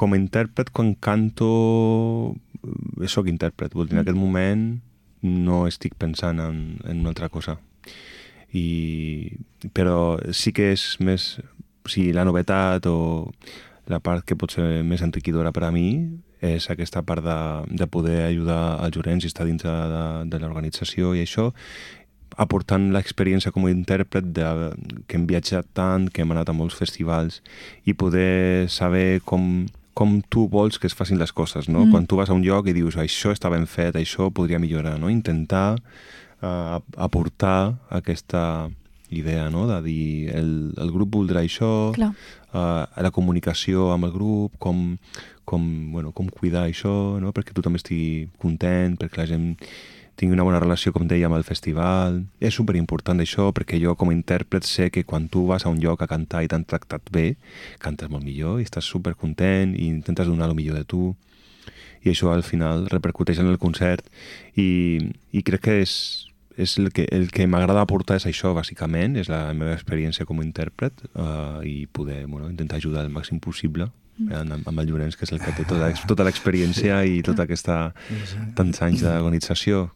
com a intèrpret, quan canto, soc intèrpret. Vull dir, en aquest moment no estic pensant en una altra cosa. Però sí que és més... O sigui, la novetat o la part que pot ser més enriquidora per a mi és aquesta part de poder ajudar als jurents i estar dins de l'organització i això, aportant l'experiència com a intèrpret que hem viatjat tant, que hem anat a molts festivals i poder saber com tu vols que es facin les coses, no? Quan tu vas a un lloc i dius això està ben fet, això podria millorar, no? Intentar aportar aquesta idea, no? De dir el grup voldrà això, la comunicació amb el grup, com cuidar això, no? Perquè tothom estigui content, perquè la gent tingui una bona relació, com deia, amb el festival. És superimportant això, perquè jo com a intèrpret sé que quan tu vas a un lloc a cantar i t'han tractat bé, cantes molt millor i estàs supercontent i intentes donar el millor de tu. I això al final repercuteix en el concert i crec que és el que m'agrada aportar és això, bàsicament, és la meva experiència com a intèrpret i poder intentar ajudar el màxim possible amb el Llorenç, que és el que té tota l'experiència i tota aquesta tants anys d'organització.